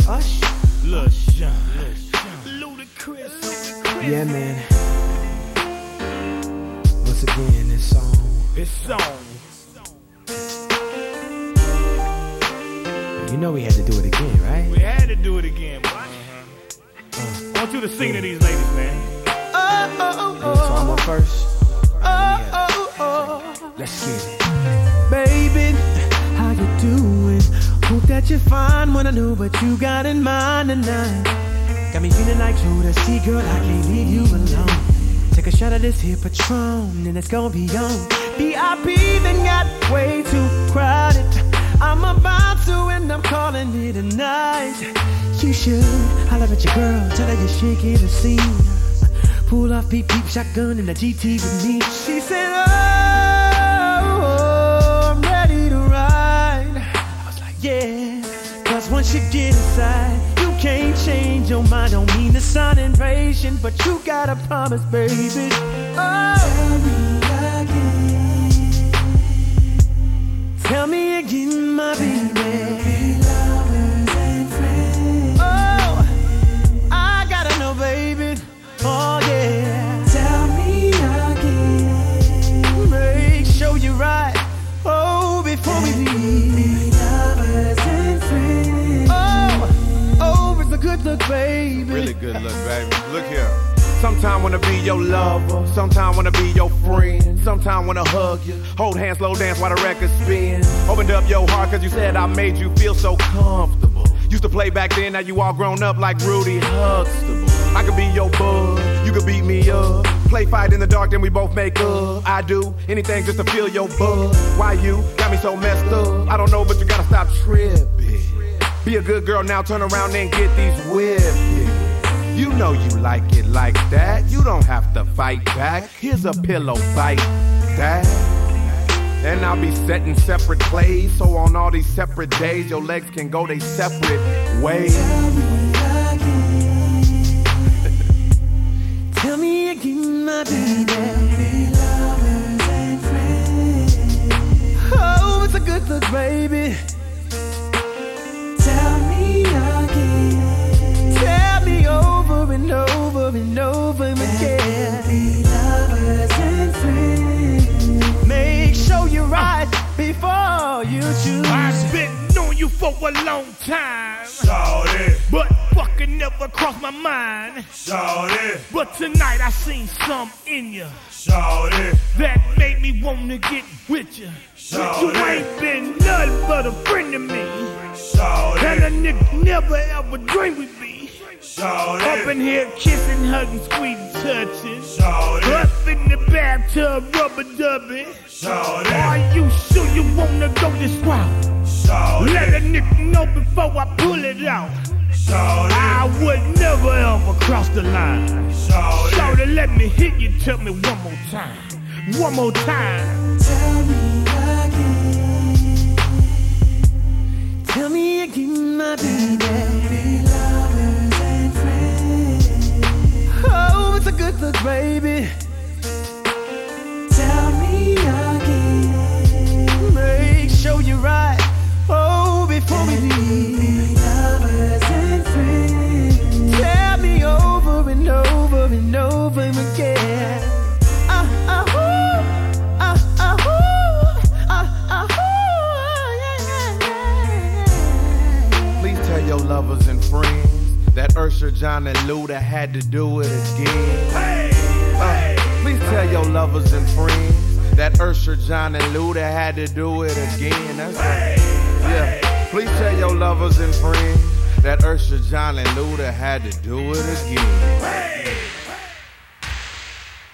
Lil Sean. Ludacris. Yeah, man. Once again, this song. You know we had to do it again, right? We had to do it again, boy. I want you to sing to these ladies, man. So I'm up first. Let's get it. Baby, how you doing? Hope that you're fine. Wanna know what you got in mind tonight. Got me feeling like Jodeci, girl, I can't leave you alone. Take a shot of this here Patron, and it's gonna be on. VIP then got way too crowded. I'm about to, and I'm calling it a night. You should holler at your girl, tell her you're shaking the scene. Pull off beep beep shotgun in the GT with me. She said, oh, I'm ready to ride. I was like, yeah, cause once you get inside, you can't change your mind. Don't mean to sound impatient, but you gotta promise, baby. Oh, tell me again, my baby. Oh, I gotta know, baby. Oh yeah. Tell me again. Make sure you're right. Oh, before we leave. Lovers and friends. Oh, it's a good look, baby. Really good look, baby. Look here. Sometime wanna be your lover, sometime wanna be your friend, sometime wanna hug you, hold hands, slow dance while the record spins. Opened up your heart cause you said I made you feel so comfortable. Used to play back then, now you all grown up like Rudy Huxtable. I could be your bud, you could beat me up. Play fight in the dark, then we both make up. I do anything just to feel your buzz. Why you got me so messed up? I don't know, but you gotta stop tripping. Be a good girl now, turn around and get these whipping. You know you like it like that. You don't have to fight back. Here's a pillow, fight that. And I'll be setting separate plays, so on all these separate days, your legs can go they separate ways. Tell me again, my baby. Lovers and friends. Oh, it's a good look, baby. Tell me again. Tell me over and over and over again. Lovers and friends. Make sure you're right before you choose. I've been knowing you for a long time, Shawty, but fucking never crossed my mind. shawty, But tonight I seen something in you shawty, that made me wanna get with you. Shawty. You ain't been nothing but a friend to me, shawty, and a nigga never ever dreamed we'd be shawty, up in here kissing, hugging, squeezing, touching. shawty, Up in the bathtub, rubber dubbing. shawty, Are you sure you wanna go this route? shawty, Let a nigga know before I pull it out. shawty, I would never ever cross the line. shawty, Shorty, let me hit you. Tell me one more time. One more time. Tell me again. Tell me again, my baby. Lovers and friends. Oh, it's a good look, baby. Tell me again. Make sure you're right. Oh, before we leave. Lovers and friends. Tell me over and over and over again. Please tell your lovers and friends that Usher, John, and Luda had to do it again. Please tell your lovers and friends that Usher, John, and Luda had to do it again. That's right. Yeah. Please tell your lovers and friends that Usher, John, and Luda had to do it again.